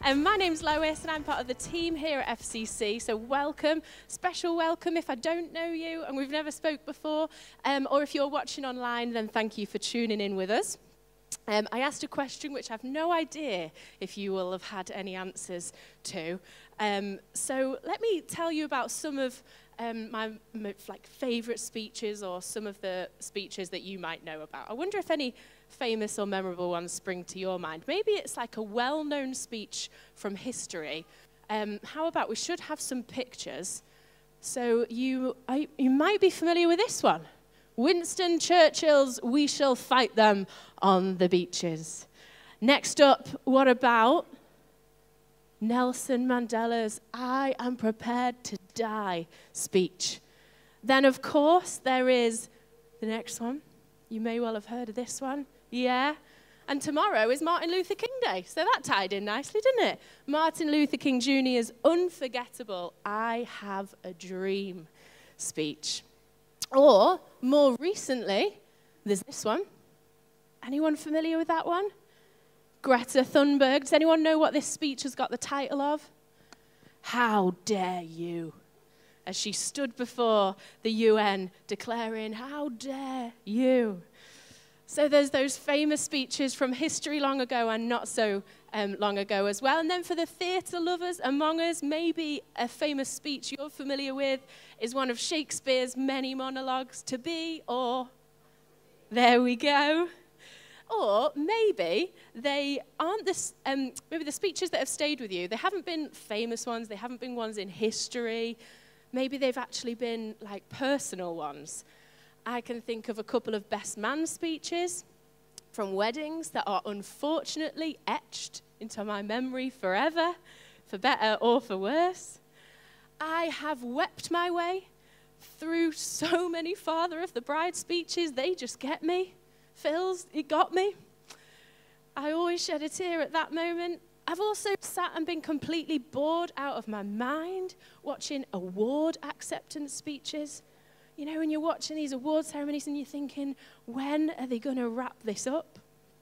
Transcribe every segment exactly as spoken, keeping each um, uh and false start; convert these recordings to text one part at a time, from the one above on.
Um, my name's Lois and I'm part of the team here at F C C, so welcome, special welcome if I don't know you and we've never spoke before, um, or if you're watching online, then thank you for tuning in with us. Um, I asked a question which I've no idea if you will have had any answers to. Um, so let me tell you about some of um, my, my like favourite speeches or some of the speeches that you might know about. I wonder if any famous or memorable ones spring to your mind. Maybe it's like a well-known speech from history. Um, how about we should have some pictures. So you, I, you might be familiar with this one. Winston Churchill's "We shall fight them on the beaches." Next up, what about Nelson Mandela's "I am prepared to die" speech? Then, of course, there is the next one. You may well have heard of this one. Yeah. And tomorrow is Martin Luther King Day, so that tied in nicely, didn't it? Martin Luther King Junior's unforgettable "I have a dream" speech. Or, more recently, there's this one. Anyone familiar with that one? Greta Thunberg. Does anyone know what this speech has got the title of? "How dare you?" As she stood before the U N declaring, "How dare you?" So there's those famous speeches from history long ago and not so um, long ago as well. And then for the theatre lovers among us, maybe a famous speech you're familiar with is one of Shakespeare's many monologues, "To be or..." There we go. Or maybe they aren't this, um, maybe the speeches that have stayed with you, they haven't been famous ones, they haven't been ones in history. Maybe they've actually been like personal ones. I can think of a couple of best man speeches from weddings that are unfortunately etched into my memory forever, for better or for worse. I have wept my way through so many Father of the Bride speeches, they just get me. Phil's, it got me. I always shed a tear at that moment. I've also sat and been completely bored out of my mind watching award acceptance speeches. You know, when you're watching these award ceremonies and you're thinking, when are they going to wrap this up?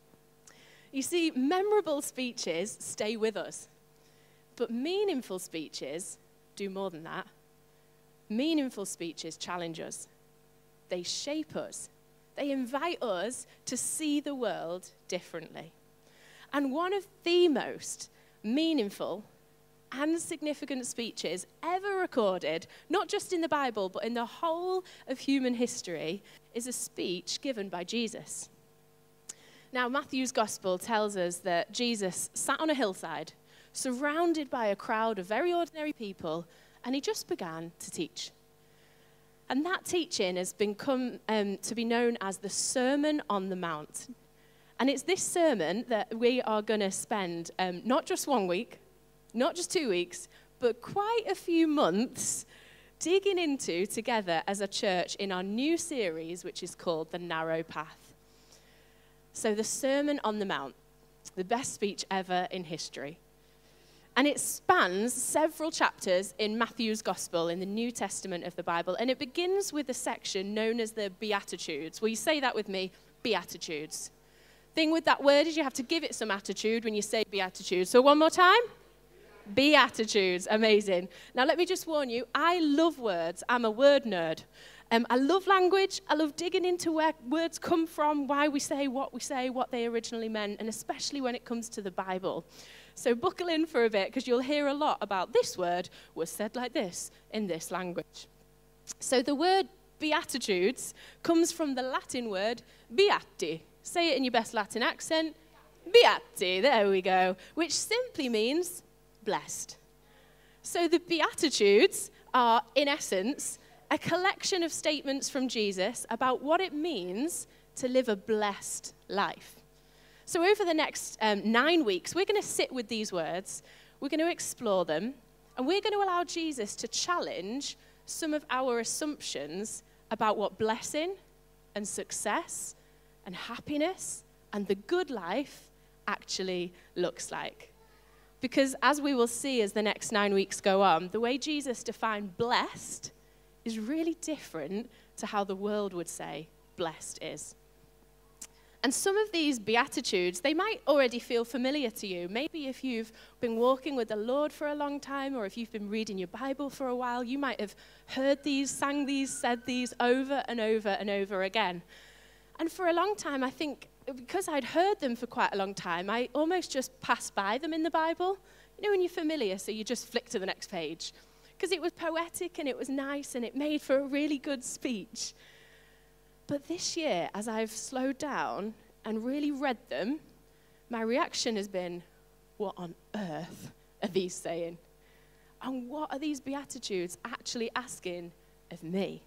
You see, memorable speeches stay with us, but meaningful speeches do more than that. Meaningful speeches challenge us. They shape us. They invite us to see the world differently. And one of the most meaningful and significant speeches ever recorded, not just in the Bible, but in the whole of human history, is a speech given by Jesus. Now, Matthew's gospel tells us that Jesus sat on a hillside, surrounded by a crowd of very ordinary people, and he just began to teach. And that teaching has become um, to be known as the Sermon on the Mount. And it's this sermon that we are going to spend um, not just one week, not just two weeks, but quite a few months digging into together as a church in our new series, which is called The Narrow Path. So the Sermon on the Mount, the best speech ever in history. And it spans several chapters in Matthew's Gospel, in the New Testament of the Bible. And it begins with a section known as the Beatitudes. Will you say that with me? Beatitudes. Thing with that word is you have to give it some attitude when you say Beatitudes. So one more time. Beatitudes. Amazing. Now, let me just warn you, I love words. I'm a word nerd. Um, I love language. I love digging into where words come from, why we say what we say, what they originally meant, and especially when it comes to the Bible. So buckle in for a bit, because you'll hear a lot about this word was said like this in this language. So the word Beatitudes comes from the Latin word beati. Say it in your best Latin accent. Beati, there we go, which simply means blessed. So the Beatitudes are, in essence, a collection of statements from Jesus about what it means to live a blessed life. So over the next um, nine weeks, we're going to sit with these words, we're going to explore them, and we're going to allow Jesus to challenge some of our assumptions about what blessing and success and happiness and the good life actually looks like. Because as we will see as the next nine weeks go on, the way Jesus defined blessed is really different to how the world would say blessed is. And some of these Beatitudes, they might already feel familiar to you. Maybe if you've been walking with the Lord for a long time, or if you've been reading your Bible for a while, you might have heard these, sang these, said these over and over and over again. And for a long time, I think, because I'd heard them for quite a long time, I almost just passed by them in the Bible. You know when you're familiar, so you just flick to the next page. Because it was poetic and it was nice and it made for a really good speech. But this year, as I've slowed down and really read them, my reaction has been, what on earth are these saying? And what are these Beatitudes actually asking of me?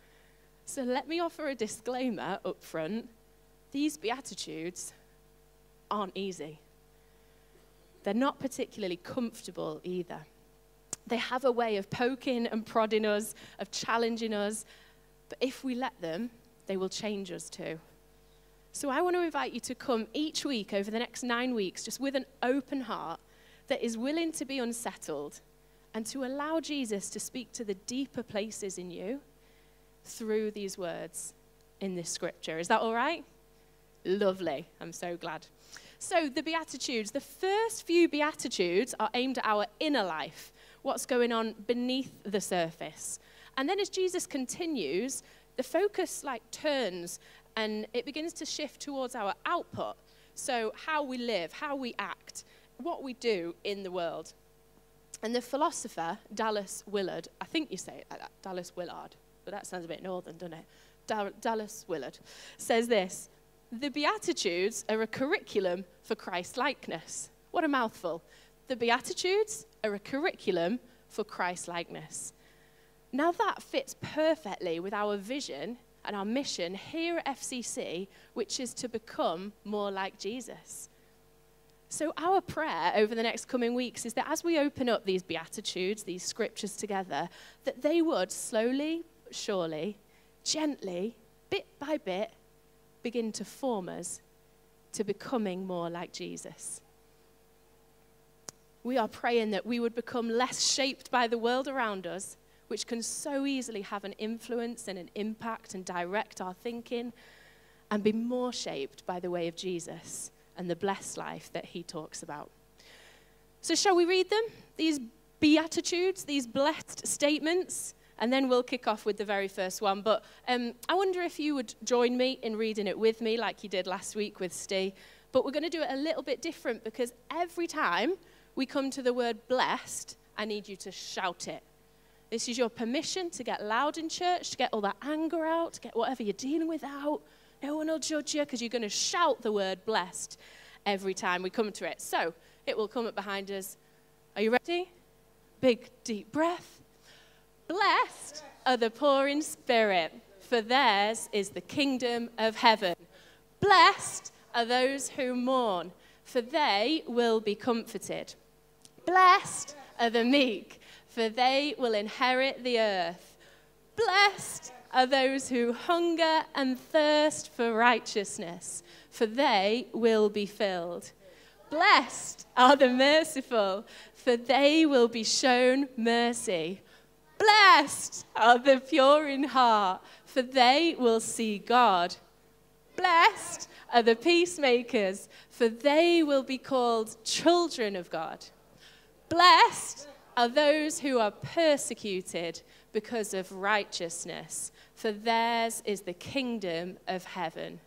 So let me offer a disclaimer up front. These Beatitudes aren't easy. They're not particularly comfortable either. They have a way of poking and prodding us, of challenging us, but if we let them, they will change us too. So I want to invite you to come each week over the next nine weeks, just with an open heart that is willing to be unsettled and to allow Jesus to speak to the deeper places in you through these words in this scripture. Is that all right? Lovely. I'm so glad. So the Beatitudes, the first few Beatitudes are aimed at our inner life, what's going on beneath the surface. And then as Jesus continues, the focus like turns and it begins to shift towards our output. So how we live, how we act, what we do in the world. And the philosopher, Dallas Willard, I think you say it like that, Dallas Willard, but that sounds a bit northern, doesn't it? Dal- Dallas Willard says this: the Beatitudes are a curriculum for Christ-likeness. What a mouthful. The Beatitudes are a curriculum for Christ-likeness. Now that fits perfectly with our vision and our mission here at F C C, which is to become more like Jesus. So our prayer over the next coming weeks is that as we open up these Beatitudes, these scriptures together, that they would slowly, surely, gently, bit by bit, begin to form us to becoming more like Jesus. We are praying that we would become less shaped by the world around us, which can so easily have an influence and an impact and direct our thinking, and be more shaped by the way of Jesus and the blessed life that he talks about. So shall we read them? These Beatitudes, these blessed statements, and then we'll kick off with the very first one. But um, I wonder if you would join me in reading it with me like you did last week with Steve. But we're going to do it a little bit different, because every time we come to the word blessed, I need you to shout it. This is your permission to get loud in church, to get all that anger out, to get whatever you're dealing with out. No one will judge you, because you're going to shout the word blessed every time we come to it. So it will come up behind us. Are you ready? Big, deep breath. Blessed are the poor in spirit, for theirs is the kingdom of heaven. Blessed are those who mourn, for they will be comforted. Blessed are the meek, for they will inherit the earth. Blessed are those who hunger and thirst for righteousness, for they will be filled. Blessed are the merciful, for they will be shown mercy. Blessed are the pure in heart, for they will see God. Blessed are the peacemakers, for they will be called children of God. Blessed are those who are persecuted because of righteousness, for theirs is the kingdom of heaven.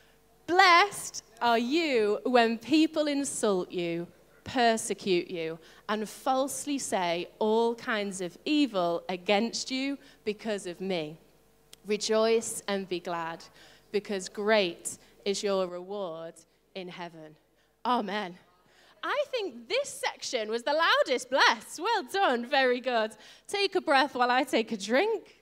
Blessed are you when people insult you, persecute you, and falsely say all kinds of evil against you because of me. Rejoice and be glad, because great is your reward in heaven. Amen. I think this section was the loudest blessed. Well done, very good. Take a breath while I take a drink.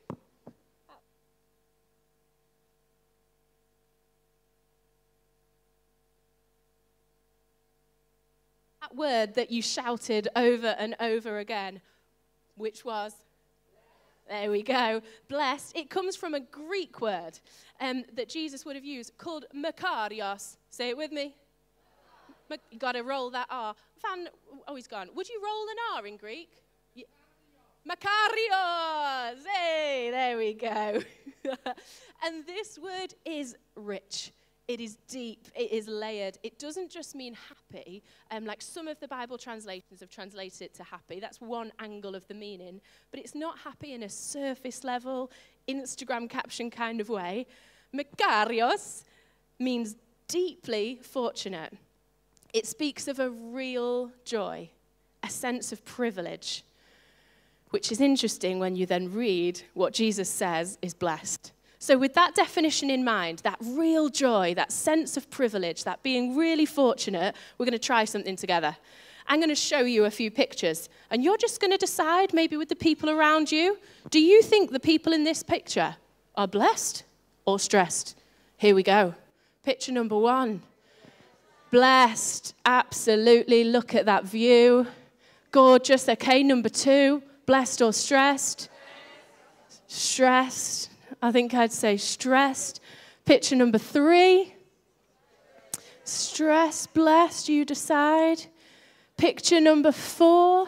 That word that you shouted over and over again, which was, there we go, blessed. It comes from a Greek word um, that Jesus would have used called makarios. Say it with me. You got to roll that R. Van, oh, he's gone. Would you roll an R in Greek? Yeah. Makarios. Hey, there we go. And this word is rich. It is deep. It is layered. It doesn't just mean happy, um, like some of the Bible translations have translated it to happy. That's one angle of the meaning. But it's not happy in a surface level, Instagram caption kind of way. Makarios means deeply fortunate. It speaks of a real joy, a sense of privilege, which is interesting when you then read what Jesus says is blessed. So with that definition in mind, that real joy, that sense of privilege, that being really fortunate, we're going to try something together. I'm going to show you a few pictures, and you're just going to decide, maybe with the people around you, do you think the people in this picture are blessed or stressed? Here we go. Picture number one. Blessed, absolutely. Look at that view. Gorgeous. Okay, number two. Blessed or stressed? Stressed. I think I'd say stressed. Picture number three. Stressed, blessed, you decide. Picture number four.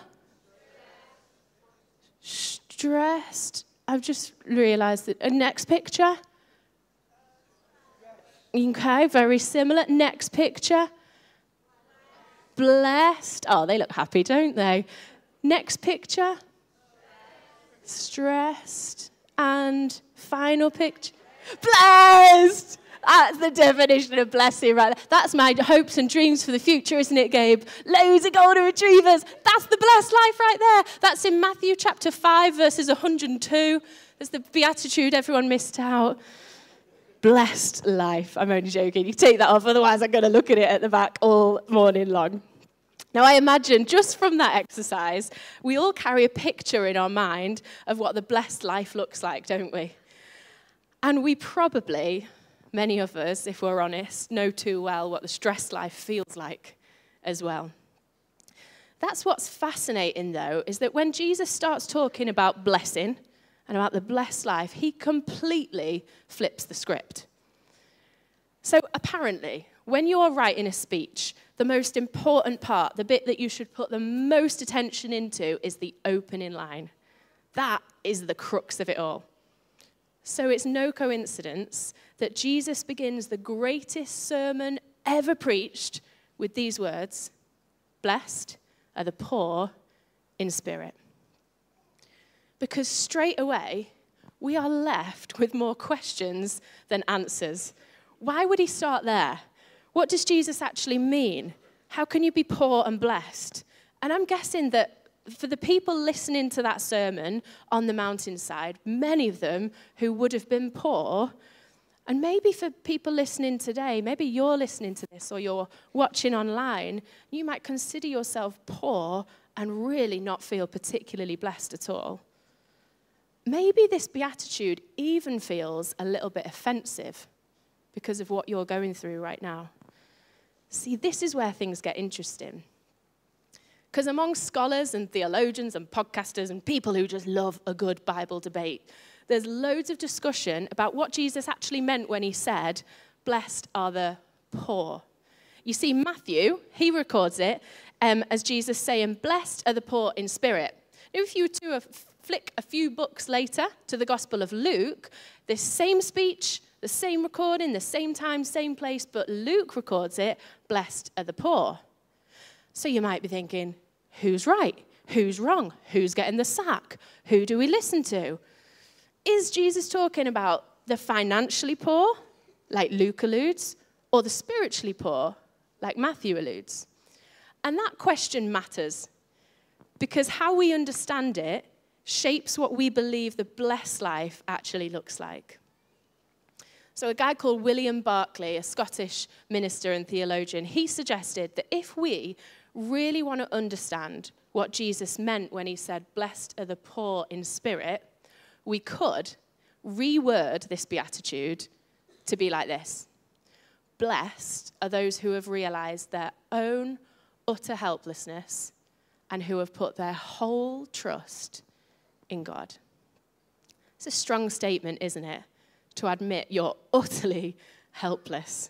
Stressed. I've just realized that. Uh, next picture. Okay, very similar. Next picture. Blessed. Oh, they look happy, don't they? Next picture. Stressed. And final picture. Blessed! That's the definition of blessing, right? That's my hopes and dreams for the future, isn't it, Gabe? Loads of golden retrievers. That's the blessed life right there. That's in Matthew chapter five, verses one hundred two. There's the beatitude everyone missed out. Blessed life. I'm only joking. You take that off, otherwise I'm going to look at it at the back all morning long. Now, I imagine just from that exercise, we all carry a picture in our mind of what the blessed life looks like, don't we? And we probably, many of us, if we're honest, know too well what the stressed life feels like as well. That's what's fascinating, though, is that when Jesus starts talking about blessing and about the blessed life, he completely flips the script. So apparently, when you're writing a speech, the most important part, the bit that you should put the most attention into, is the opening line. That is the crux of it all. So it's no coincidence that Jesus begins the greatest sermon ever preached with these words: blessed are the poor in spirit. Because straight away, we are left with more questions than answers. Why would he start there? What does Jesus actually mean? How can you be poor and blessed? And I'm guessing that for the people listening to that sermon on the mountainside, many of them who would have been poor, and maybe for people listening today, maybe you're listening to this or you're watching online, you might consider yourself poor and really not feel particularly blessed at all. Maybe this beatitude even feels a little bit offensive because of what you're going through right now. See, this is where things get interesting. Because among scholars and theologians and podcasters and people who just love a good Bible debate, there's loads of discussion about what Jesus actually meant when he said, blessed are the poor. You see, Matthew, he records it um, as Jesus saying, blessed are the poor in spirit. Now, if you were to flick a few books later to the Gospel of Luke, this same speech, the same recording, the same time, same place, but Luke records it, blessed are the poor. So you might be thinking, who's right? Who's wrong? Who's getting the sack? Who do we listen to? Is Jesus talking about the financially poor, like Luke alludes, or the spiritually poor, like Matthew alludes? And that question matters, because how we understand it shapes what we believe the blessed life actually looks like. So a guy called William Barclay, a Scottish minister and theologian, he suggested that if we really want to understand what Jesus meant when he said, blessed are the poor in spirit, we could reword this beatitude to be like this. Blessed are those who have realized their own utter helplessness and who have put their whole trust in God. It's a strong statement, isn't it? To admit you're utterly helpless.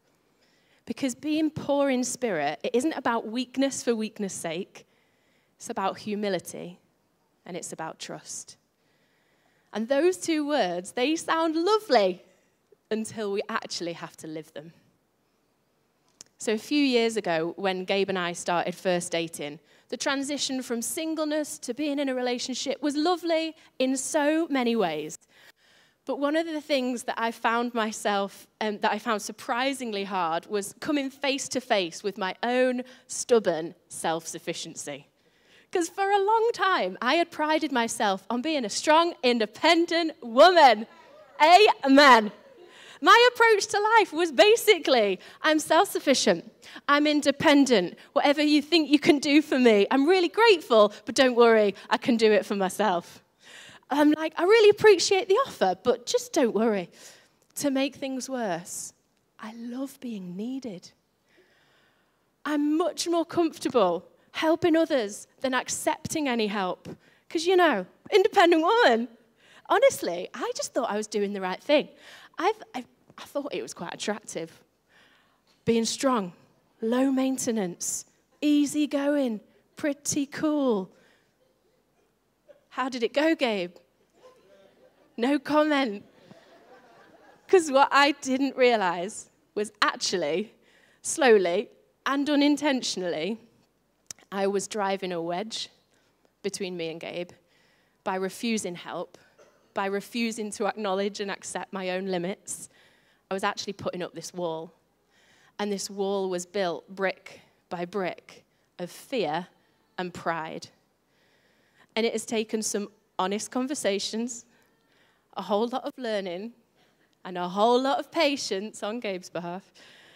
Because being poor in spirit, it isn't about weakness for weakness' sake. It's about humility, and it's about trust. And those two words, they sound lovely until we actually have to live them. So a few years ago, when Gabe and I started first dating, the transition from singleness to being in a relationship was lovely in so many ways. But one of the things that I found myself, um, that I found surprisingly hard, was coming face to face with my own stubborn self-sufficiency. Because for a long time, I had prided myself on being a strong, independent woman. Amen. My approach to life was basically, I'm self-sufficient, I'm independent, whatever you think you can do for me, I'm really grateful, but don't worry, I can do it for myself. I'm like, I really appreciate the offer, but just don't worry. To make things worse, I love being needed. I'm much more comfortable helping others than accepting any help. Because, you know, independent woman. Honestly, I just thought I was doing the right thing. I've, I, I thought it was quite attractive. Being strong, low maintenance, easygoing, pretty cool. How did it go, Gabe? No comment. Because what I didn't realize was actually, slowly and unintentionally, I was driving a wedge between me and Gabe by refusing help, by refusing to acknowledge and accept my own limits. I was actually putting up this wall. And this wall was built brick by brick of fear and pride. And it has taken some honest conversations, a whole lot of learning, and a whole lot of patience on Gabe's behalf,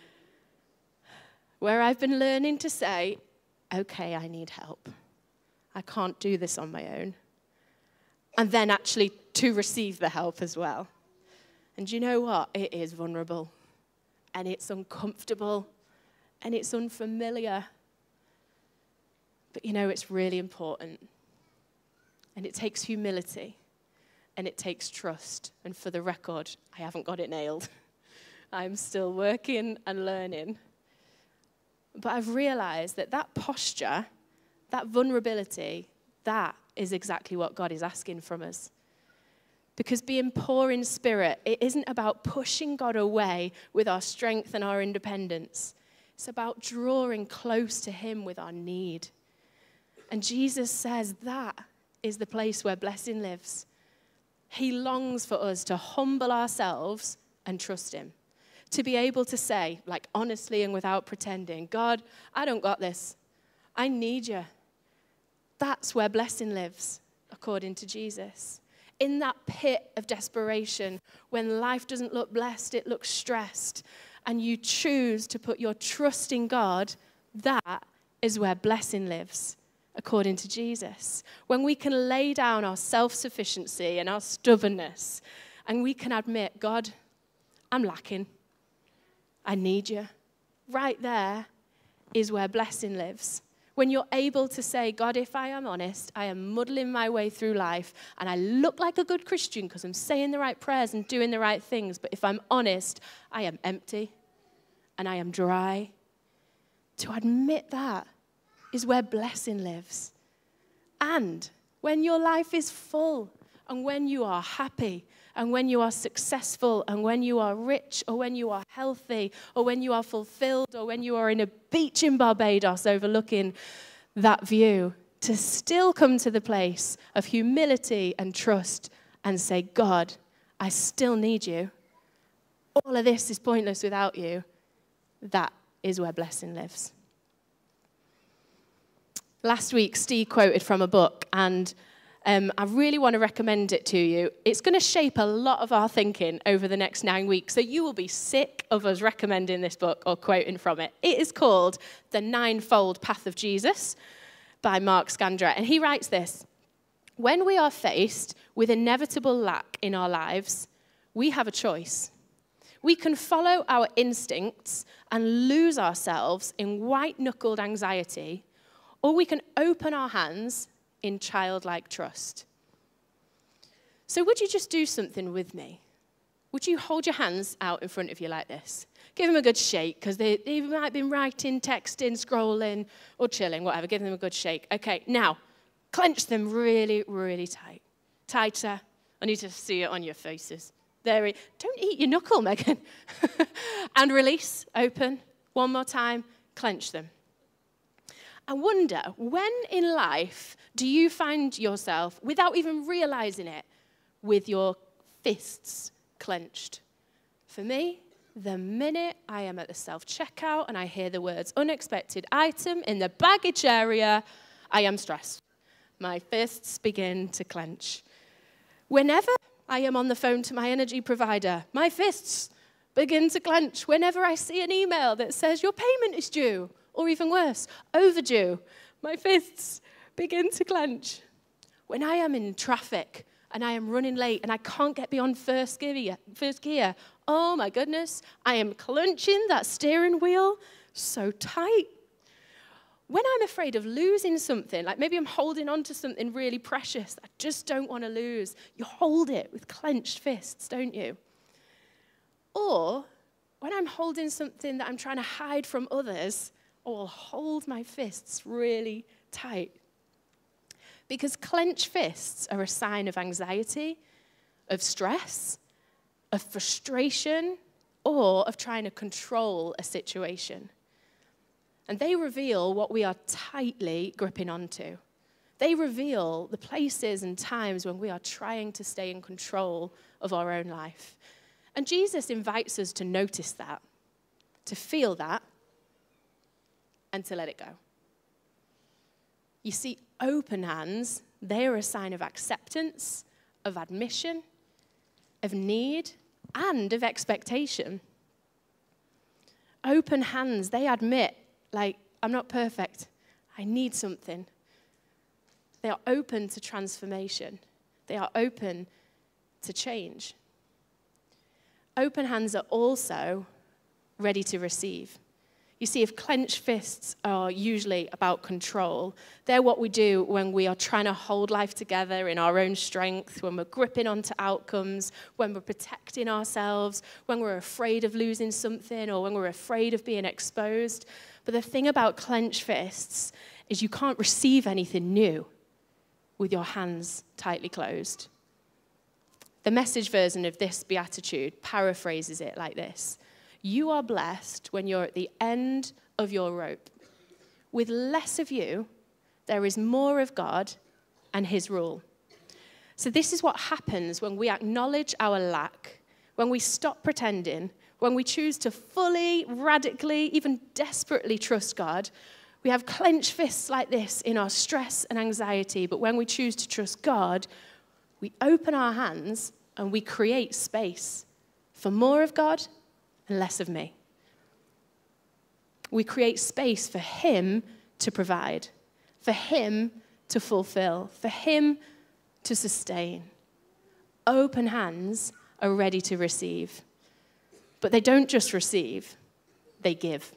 where I've been learning to say, okay, I need help. I can't do this on my own. And then actually to receive the help as well. And you know what? It is vulnerable. And it's uncomfortable. And it's unfamiliar. But you know, it's really important. And it takes humility. And it takes trust. And for the record, I haven't got it nailed. I'm still working and learning. But I've realized that that posture, that vulnerability, that is exactly what God is asking from us. Because being poor in spirit, it isn't about pushing God away with our strength and our independence. It's about drawing close to him with our need. And Jesus says that is the place where blessing lives. He longs for us to humble ourselves and trust him. To be able to say, like honestly and without pretending, God, I don't got this. I need you. That's where blessing lives, according to Jesus. In that pit of desperation, when life doesn't look blessed, it looks stressed, and you choose to put your trust in God, that is where blessing lives, according to Jesus. When we can lay down our self-sufficiency and our stubbornness, and we can admit, God, I'm lacking. I need you. Right there is where blessing lives. When you're able to say, God, if I am honest, I am muddling my way through life, and I look like a good Christian because I'm saying the right prayers and doing the right things, but if I'm honest, I am empty and I am dry. To admit that is where blessing lives. And when your life is full, and when you are happy, and when you are successful, and when you are rich, or when you are healthy, or when you are fulfilled, or when you are in a beach in Barbados overlooking that view, to still come to the place of humility and trust and say, God, I still need you. All of this is pointless without you. That is where blessing lives. Last week, Steve quoted from a book, and Um, I really want to recommend it to you. It's going to shape a lot of our thinking over the next nine weeks, so you will be sick of us recommending this book or quoting from it. It is called The Ninefold Path of Jesus by Mark Scandrett, and he writes this: when we are faced with inevitable lack in our lives, we have a choice. We can follow our instincts and lose ourselves in white-knuckled anxiety, or we can open our hands in childlike trust. So would you just do something with me? Would you hold your hands out in front of you like this? Give them a good shake, because they, they might have been writing, texting, scrolling, or chilling, whatever. Give them a good shake. Okay, now, clench them really, really tight. Tighter. I need to see it on your faces. There, don't eat your knuckle, Megan. And release, open. One more time, clench them. I wonder, when in life do you find yourself, without even realizing it, with your fists clenched? For me, the minute I am at the self-checkout and I hear the words unexpected item in the baggage area, I am stressed. My fists begin to clench. Whenever I am on the phone to my energy provider, my fists begin to clench. Whenever I see an email that says your payment is due, or even worse, overdue, my fists begin to clench. When I am in traffic and I am running late and I can't get beyond first gear, first gear, oh my goodness, I am clenching that steering wheel so tight. When I'm afraid of losing something, like maybe I'm holding on to something really precious that I just don't want to lose, you hold it with clenched fists, don't you? Or when I'm holding something that I'm trying to hide from others, I'll hold my fists really tight. Because clenched fists are a sign of anxiety, of stress, of frustration, or of trying to control a situation. And they reveal what we are tightly gripping onto. They reveal the places and times when we are trying to stay in control of our own life. And Jesus invites us to notice that, to feel that, and to let it go. You see, open hands, they are a sign of acceptance, of admission, of need, and of expectation. Open hands, they admit, like, I'm not perfect. I need something. They are open to transformation. They are open to change. Open hands are also ready to receive. You see, if clenched fists are usually about control, they're what we do when we are trying to hold life together in our own strength, when we're gripping onto outcomes, when we're protecting ourselves, when we're afraid of losing something, or when we're afraid of being exposed. But the thing about clenched fists is you can't receive anything new with your hands tightly closed. The Message version of this beatitude paraphrases it like this: you are blessed when you're at the end of your rope. With less of you, there is more of God and his rule. So this is what happens when we acknowledge our lack, when we stop pretending, when we choose to fully, radically, even desperately trust God. We have clenched fists like this in our stress and anxiety, but when we choose to trust God, we open our hands and we create space for more of God and less of me. We create space for him to provide, for him to fulfill, for him to sustain. Open hands are ready to receive. But they don't just receive, they give.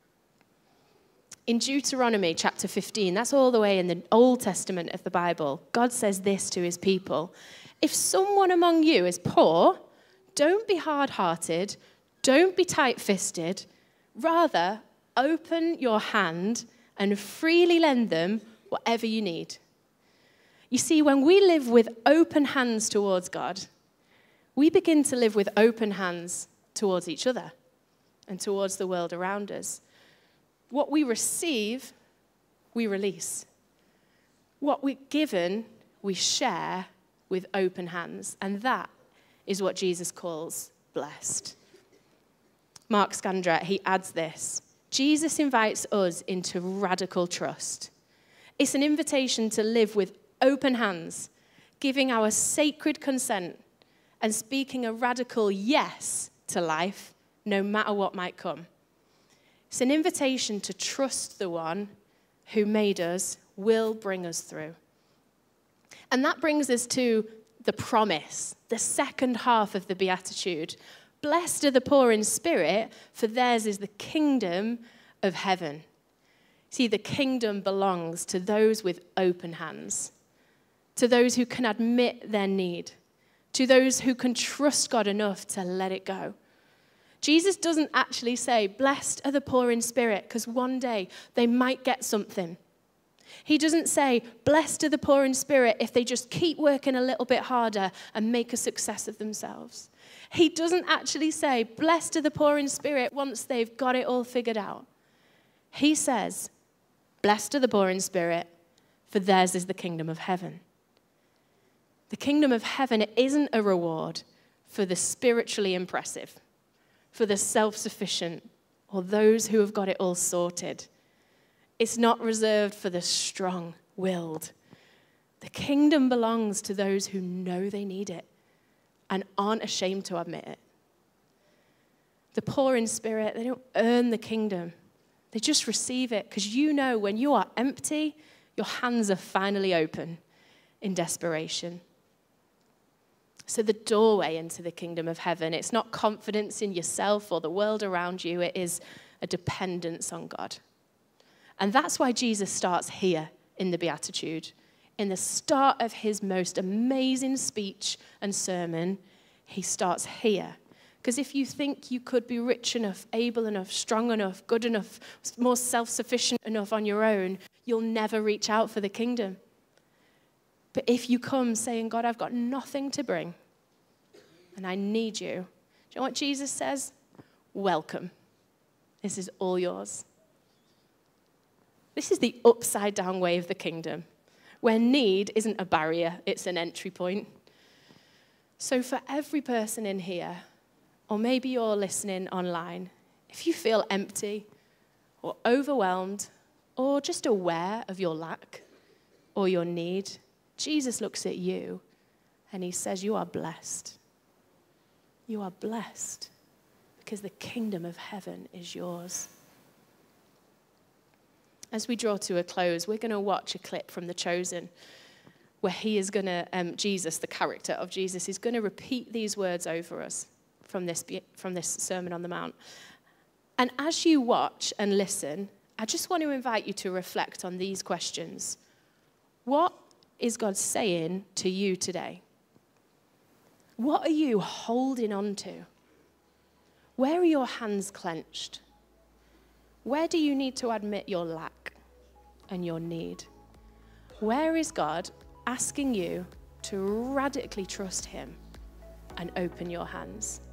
In Deuteronomy chapter fifteen, that's all the way in the Old Testament of the Bible, God says this to his people: if someone among you is poor, don't be hard-hearted, don't be tight-fisted. Rather, open your hand and freely lend them whatever you need. You see, when we live with open hands towards God, we begin to live with open hands towards each other and towards the world around us. What we receive, we release. What we're given, we share with open hands. And that is what Jesus calls blessed. Mark Scandrett, he adds this: Jesus invites us into radical trust. It's an invitation to live with open hands, giving our sacred consent and speaking a radical yes to life, no matter what might come. It's an invitation to trust the one who made us will bring us through. And that brings us to the promise, the second half of the Beatitude. Blessed are the poor in spirit, for theirs is the kingdom of heaven. See, the kingdom belongs to those with open hands, to those who can admit their need, to those who can trust God enough to let it go. Jesus doesn't actually say, blessed are the poor in spirit, because one day they might get something. He doesn't say, blessed are the poor in spirit if they just keep working a little bit harder and make a success of themselves. He doesn't actually say, blessed are the poor in spirit once they've got it all figured out. He says, blessed are the poor in spirit, for theirs is the kingdom of heaven. The kingdom of heaven isn't a reward for the spiritually impressive, for the self-sufficient, or those who have got it all sorted. It's not reserved for the strong-willed. The kingdom belongs to those who know they need it and aren't ashamed to admit it. The poor in spirit, they don't earn the kingdom. They just receive it because you know when you are empty, your hands are finally open in desperation. So the doorway into the kingdom of heaven, it's not confidence in yourself or the world around you. It is a dependence on God. And that's why Jesus starts here in the Beatitude. In the start of his most amazing speech and sermon, he starts here. Because if you think you could be rich enough, able enough, strong enough, good enough, more self-sufficient enough on your own, you'll never reach out for the kingdom. But if you come saying, God, I've got nothing to bring, and I need you, do you know what Jesus says? Welcome. This is all yours. This is the upside down way of the kingdom, where need isn't a barrier, it's an entry point. So for every person in here, or maybe you're listening online, if you feel empty or overwhelmed or just aware of your lack or your need, Jesus looks at you and he says, you are blessed. You are blessed because the kingdom of heaven is yours. As we draw to a close, we're going to watch a clip from The Chosen where he is going to, um, Jesus, the character of Jesus, is going to repeat these words over us from this, from this Sermon on the Mount. And as you watch and listen, I just want to invite you to reflect on these questions. What is God saying to you today? What are you holding on to? Where are your hands clenched? Where do you need to admit your lack and your need? Where is God asking you to radically trust him and open your hands?